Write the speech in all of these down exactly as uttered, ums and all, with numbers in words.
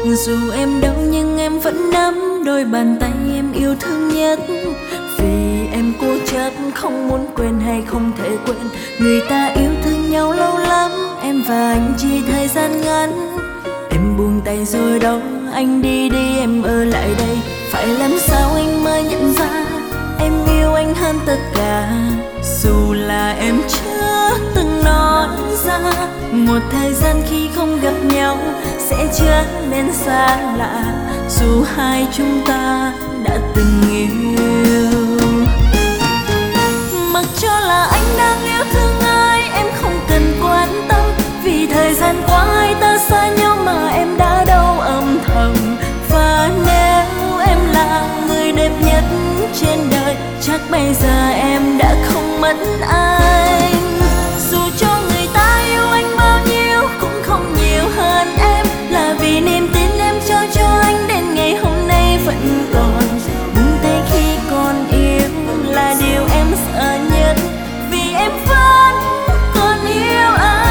Dù em đau nhưng em vẫn nắm đôi bàn tay em yêu thương nhất. Vì em cố chấp không muốn quên hay không thể quên. Người ta yêu thương nhau lâu lắm, em và anh chỉ thời gian ngắn. Em buông tay rồi đâu, anh đi đi em ở lại đây. Phải làm sao anh mới nhận ra em yêu anh hơn tất cả. Dù là em chưa từng nói ra, một thời gian khi không gặp nhau sẽ trở nên xa lạ. Dù hai chúng ta đã từng yêu, mặc cho là anh đang yêu thương ai em không cần quan tâm. Vì thời gian qua hai ta xa nhau mà em đã đau âm thầm. Và nếu em là người đẹp nhất trên đời, chắc bây giờ em đã không mất anh. Dù cho người ta yêu anh bao nhiêu cũng không nhiều hơn em. Là vì niềm tin em trao cho anh đến ngày hôm nay vẫn còn. Buông tay khi còn yêu là điều em sợ nhất. Vì em vẫn còn yêu anh.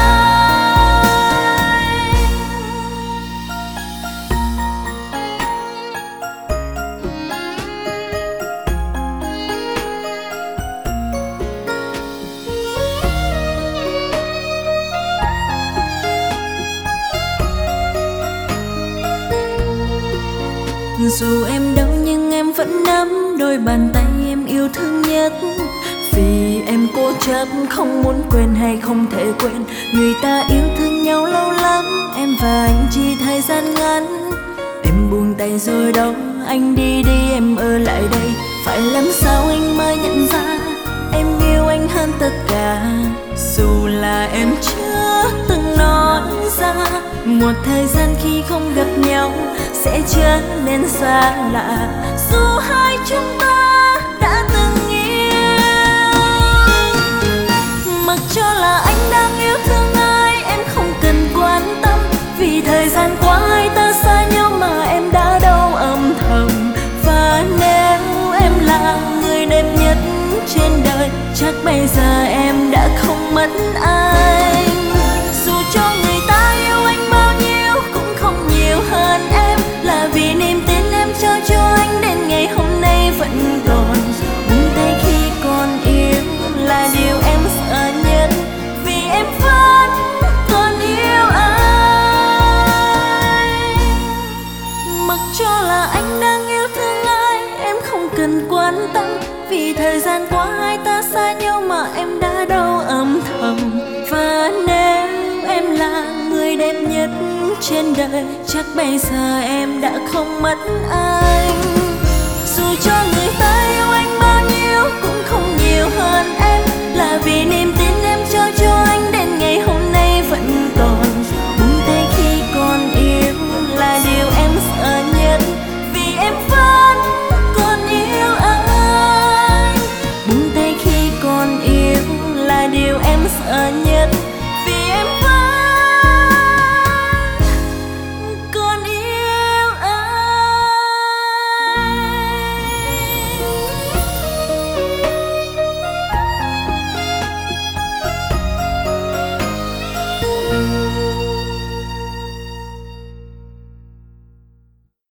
Dù em đau nhưng em vẫn nắm đôi bàn tay em yêu thương nhất. Vì em cố chấp không muốn quên hay không thể quên. Người ta yêu thương nhau lâu lắm, em và anh chỉ thời gian ngắn. Em buông tay rồi đâu, anh đi đi em ở lại đây. Phải làm sao anh mới nhận ra em yêu anh hơn tất cả. Dù là em chưa từng nói ra, một thời gian khi không gặp nhau sẽ trở nên xa lạ. Dù hai chúng ta đã từng yêu, mặc cho là anh đang yêu thương ai em không cần quan tâm. Vì thời gian qua hai ta xa nhau mà em đã đau âm thầm. Và nếu em là người đẹp nhất trên đời, chắc bây giờ em đã không mất anh. Dù cho người ta yêu anh bao nhiêu cũng không nhiều hơn em. Là vì niềm tin em trao cho anh đến ngày hôm nay vẫn còn. Buông tay khi còn yêu là điều em sợ nhất. Vì em vẫn còn yêu anh. Mặc cho là anh đang yêu thương ai em không cần quan tâm. Vì thời gian qua hai ta xa nhau mà em đã đau âm thầm. Và nếu em là người đẹp nhất trên đời, chắc bây giờ em đã không mất anh. Dù cho người ta yêu anh bao nhiêu cũng không nhiều hơn em. Là vì niềm